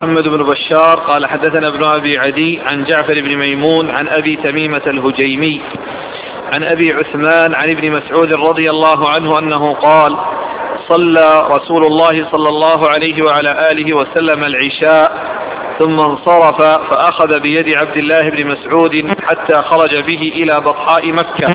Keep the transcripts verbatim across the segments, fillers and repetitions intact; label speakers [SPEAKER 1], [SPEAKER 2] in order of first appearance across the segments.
[SPEAKER 1] محمد بن بشار قال حدثنا ابن أبي عدي عن جعفر بن ميمون عن أبي تميمة الهجيمي عن أبي عثمان عن ابن مسعود رضي الله عنه أنه قال: صلى رسول الله صلى الله عليه وعلى آله وسلم العشاء ثم انصرف فأخذ بيد عبد الله بن مسعود حتى خرج به إلى بطحاء مكة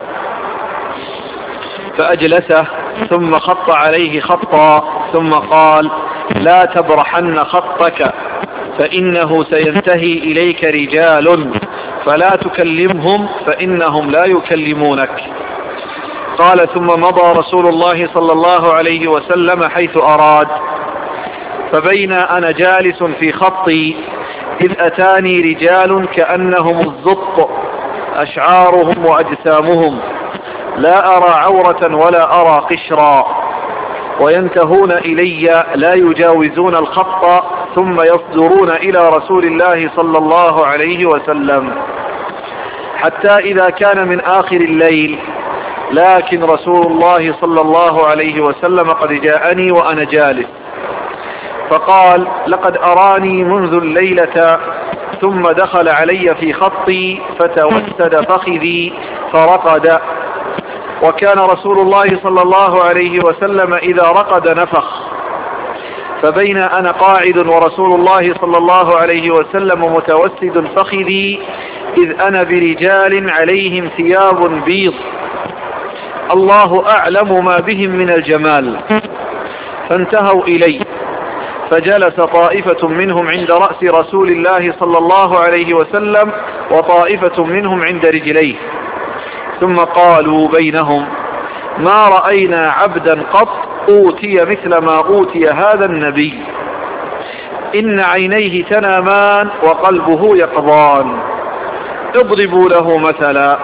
[SPEAKER 1] فأجلسه ثم خط عليه خطا ثم قال: لا تبرحن خطك فإنه سينتهي إليك رجال فلا تكلمهم فإنهم لا يكلمونك. قال: ثم مضى رسول الله صلى الله عليه وسلم حيث أراد، فبين أنا جالس في خطي إذ أتاني رجال كأنهم الزط أشعارهم وأجسامهم لا أرى عورة ولا أرى قشرا وينتهون إلي لا يجاوزون الخط ثم يصدرون إلى رسول الله صلى الله عليه وسلم حتى إذا كان من آخر الليل لكن رسول الله صلى الله عليه وسلم قد جاءني وأنا جالس فقال: لقد أراني منذ الليلة ثم دخل علي في خطي فتوسد فخذي فرقد. وكان رسول الله صلى الله عليه وسلم إذا رقد نفخ، فبين أنا قاعد ورسول الله صلى الله عليه وسلم متوسد فخذي إذ أنا برجال عليهم ثياب بيض الله أعلم ما بهم من الجمال، فانتهوا إلي فجلس طائفة منهم عند رأس رسول الله صلى الله عليه وسلم وطائفة منهم عند رجليه، ثم قالوا بينهم: ما رأينا عبدا قط أوتي مثل ما أوتي هذا النبي، إن عينيه تنامان وقلبه يقظان، اضربوا له مثلا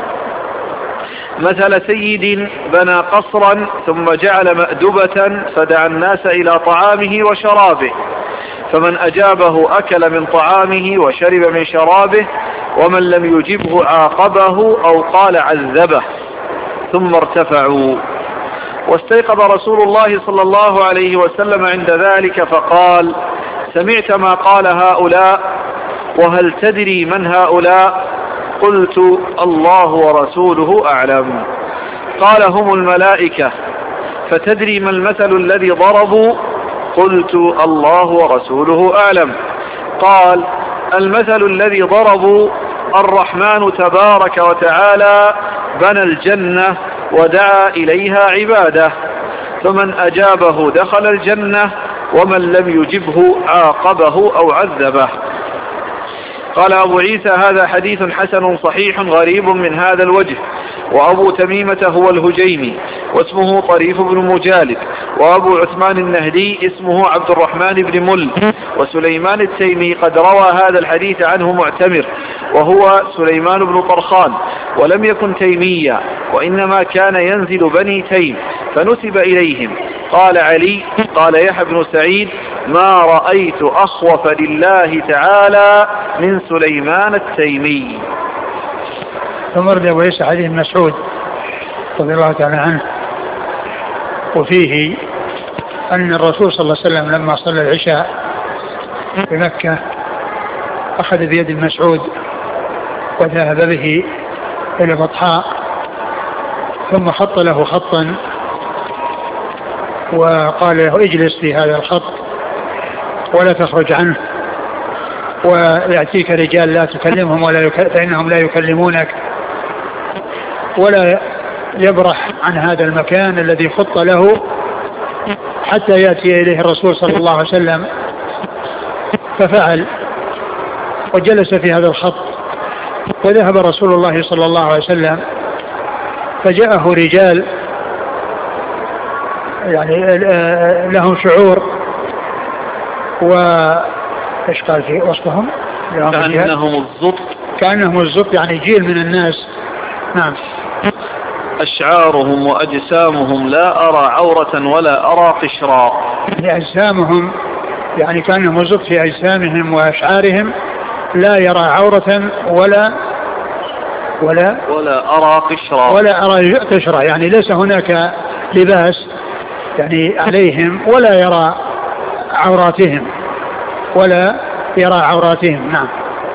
[SPEAKER 1] مثل سيد بنى قصرا ثم جعل مأدبة فدعا الناس إلى طعامه وشرابه، فمن أجابه أكل من طعامه وشرب من شرابه، ومن لم يجبه عاقبه أو قال عذبه، ثم ارتفعوا. واستيقظ رسول الله صلى الله عليه وسلم عند ذلك فقال: سمعت ما قال هؤلاء؟ وهل تدري من هؤلاء؟ قلت: الله ورسوله أعلم. قال: هم الملائكة. فتدري ما المثل الذي ضربوا؟ قلت: الله ورسوله أعلم. قال: المثل الذي ضربوا الرحمن تبارك وتعالى بنى الجنة ودعا إليها عباده، فمن أجابه دخل الجنة ومن لم يجبه عاقبه أو عذبه. قال أبو عيسى: هذا حديث حسن صحيح غريب من هذا الوجه. وأبو تميمة هو الهجيمي واسمه طريف بن مجالد، وأبو عثمان النهدي اسمه عبد الرحمن بن مل، وسليمان التيمي قد روى هذا الحديث عنه معتمر وهو سليمان بن طرخان، ولم يكن تيميا وإنما كان ينزل بني تيم فنسب إليهم. قال علي: قال يحيى بن سعيد: ما رأيت أخوف لله تعالى من سليمان التيمي.
[SPEAKER 2] ثم رد أبو عيسى حديث مسعود رضي الله تعالى عنه، وفيه أن الرسول صلى الله عليه وسلم لما صلى العشاء في مكة أخذ بيد المسعود وذهب به إلى بطحاء، ثم خط له خطا وقال له: اجلس في هذا الخط ولا تخرج عنه، ويأتيك رجال لا تكلمهم ولا يك... فإنهم لا يكلمونك، ولا يبرح عن هذا المكان الذي خط له حتى يأتي إليه الرسول صلى الله عليه وسلم. ففعل وجلس في هذا الخط، وذهب رسول الله صلى الله عليه وسلم فجاءه رجال يعني لهم شعور، وإيش قال في وصفهم؟
[SPEAKER 1] كأنهم الزط
[SPEAKER 2] كأنهم الزط يعني جيل من الناس. نعم.
[SPEAKER 1] أشعارهم وأجسامهم لا أرى عورة ولا أرى قشرا.
[SPEAKER 2] يعني أجسامهم يعني كأنهم الزط في أجسامهم وأشعارهم لا يرى عورة ولا ولا
[SPEAKER 1] ولا أرى قشرا
[SPEAKER 2] ولا أرى قشرا، يعني ليس هناك لباس يعني عليهم ولا يرى عوراتهم. ولا يرى عوراتهم. نعم.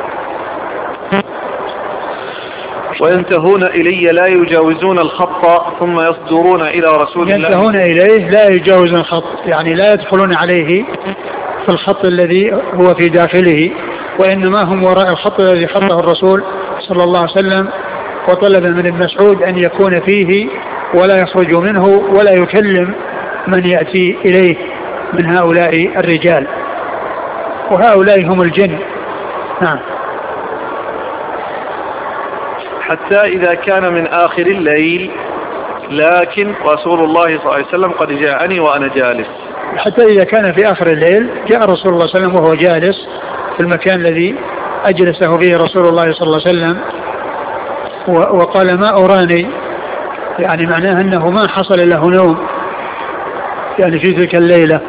[SPEAKER 1] وينتهون إلي لا يجاوزون الخط ثم يصدرون إلى رسول الله.
[SPEAKER 2] ينتهون إليه لا يجاوزون الخط، يعني لا يدخلون عليه في الخط الذي هو في داخله، وإنما هم وراء الخط الذي خطه الرسول صلى الله عليه وسلم، وطلب من ابن مسعود أن يكون فيه ولا يخرج منه ولا يكلم من يأتي إليه من هؤلاء الرجال، وهؤلاء هم الجن. نعم.
[SPEAKER 1] حتى إذا كان من آخر الليل لكن رسول الله صلى الله عليه وسلم قد جاءني وأنا جالس.
[SPEAKER 2] حتى إذا كان في آخر الليل جاء رسول الله صلى الله عليه وسلم وهو جالس في المكان الذي أجلسه فيه رسول الله صلى الله عليه وسلم، وقال ما أراني، يعني معناه أنه ما حصل له نوم يعني في تلك الليلة،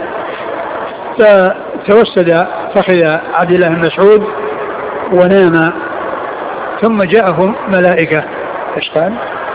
[SPEAKER 2] فتوسد فخذ عبد الله بن مسعود ونام، ثم جاءه ملائكة. ايش قال؟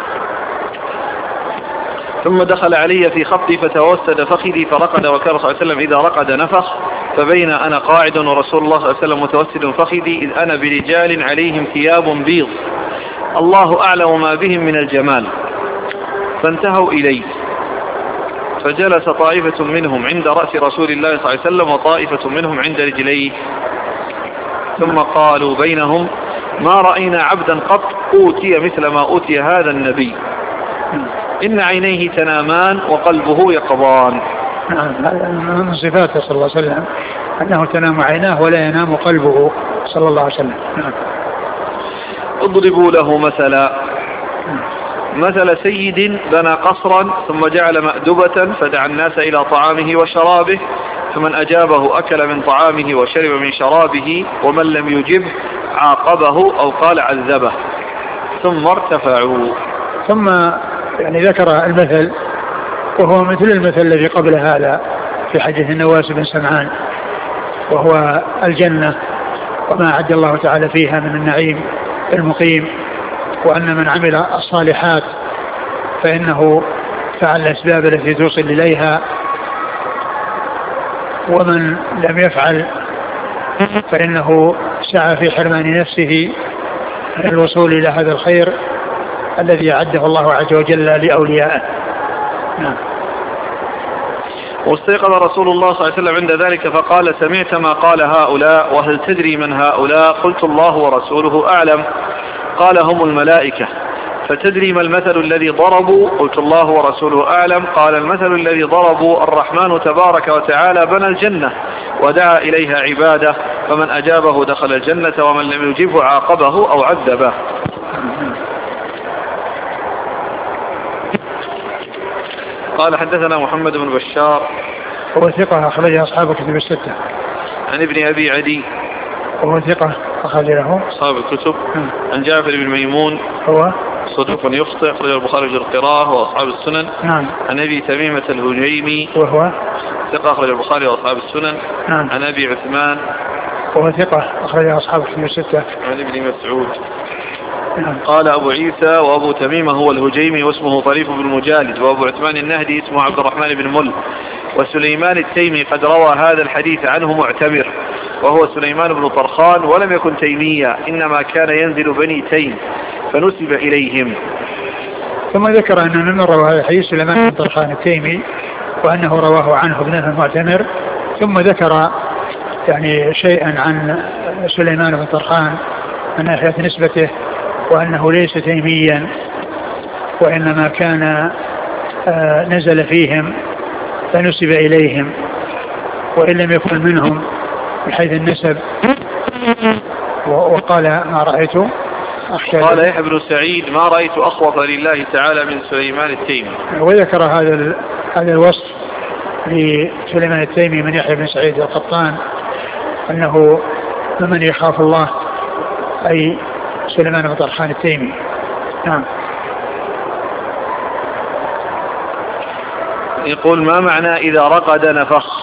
[SPEAKER 1] ثم دخل علي في خطي فتوسد فخذي فرقد، وكان صلى الله عليه وسلم إذا رقد نفخ، فبين أنا قاعد ورسول الله صلى الله عليه وسلم متوسد فخذي إذ أنا برجال عليهم ثياب بيض الله أعلم ما بهم من الجمال، فانتهوا إلي فجلس طائفة منهم عند رأس رسول الله صلى الله عليه وسلم وطائفة منهم عند رجليه، ثم قالوا بينهم ما رأينا عبدا قط أوتي مثل ما أوتي هذا النبي، إن عينيه تنامان وقلبه يقظان.
[SPEAKER 2] من صفاته صلى الله عليه وسلم أنه تنام عيناه ولا ينام قلبه صلى الله عليه وسلم.
[SPEAKER 1] اضربوا له مثلا مثل سيد بنى قصرا ثم جعل مأدبة فدعا الناس إلى طعامه وشرابه، فمن أجابه أكل من طعامه وشرب من شرابه، ومن لم يجب عاقبه أو قال عذبه، ثم ارتفعوا. ثم
[SPEAKER 2] يعني ذكر المثل، وهو مثل المثل الذي قبل هذا في حديث النواس بن سمعان، وهو الجنة وما أعد الله تعالى فيها من النعيم المقيم، وأن من عمل الصالحات فإنه فعل الأسباب التي توصل إليها، ومن لم يفعل فإنه سعى في حرمان نفسه من الوصول إلى هذا الخير الذي أعده الله عز وجل لأوليائه. نعم.
[SPEAKER 1] واستيقظ رسول الله صلى الله عليه وسلم عند ذلك فقال سمعت ما قال هؤلاء وهل تدري من هؤلاء؟ قلت الله ورسوله أعلم. قال هم الملائكة. فتدري ما المثل الذي ضربوا؟ قلت الله ورسوله أعلم. قال المثل الذي ضربوا الرحمن تبارك وتعالى بنى الجنة ودعا إليها عباده، فمن أجابه دخل الجنة ومن لم يجبه عاقبه أو عذبه. قال حدثنا محمد بن بشار
[SPEAKER 2] هو ثقة أخرج أصحاب الكتب الستة.
[SPEAKER 1] عن ابن أبي عدي
[SPEAKER 2] وهو ثقة أخرج له
[SPEAKER 1] أصحاب الكتب. عن جعفر بن ميمون
[SPEAKER 2] هو
[SPEAKER 1] صدوق يخطئ أخرج البخاري في القراءة وأصحاب السنن.
[SPEAKER 2] نعم.
[SPEAKER 1] عن أبي تميمة الهجيمي
[SPEAKER 2] وهو
[SPEAKER 1] ثقة أخرج البخاري وأصحاب السنن.
[SPEAKER 2] نعم.
[SPEAKER 1] عن أبي عثمان
[SPEAKER 2] وهو ثقة أخرج أصحاب الكتب الستة.
[SPEAKER 1] عن ابن مسعود.
[SPEAKER 2] نعم.
[SPEAKER 1] قال أبو عيسى وأبو تميمة هو الهجيمي واسمه طريف بن مجالد، وأبو عثمان النهدي اسمه عبد الرحمن بن مل، وسليمان التيمي قد روى هذا الحديث عنه معتمر، وهو سليمان بن طرخان ولم يكن تيميا، إنما كان ينزل بني تيم فنسب إليهم.
[SPEAKER 2] ثم ذكر أن من روى هذا الحديث سليمان بن طرخان التيمي، وأنه رواه عنه ابنه المعتمر، ثم ذكر يعني شيئا عن سليمان بن طرخان من ناحية نسبته، وأنه ليس تيميا وإنما كان آه نزل فيهم فنسب إليهم، وإن لم يكن منهم بحيث النسب. وقال ما رأيت
[SPEAKER 1] قال يحيى بن سعيد ما رأيت أخوف لله تعالى من سليمان التيمي.
[SPEAKER 2] وذكر هذا هذا الوصف لسليمان التيمي من يحيى بن سعيد القطان أنه من يخاف الله أي سليمان بن طرخان التيمي. نعم.
[SPEAKER 1] يقول ما معنى إذا رقد نفخ؟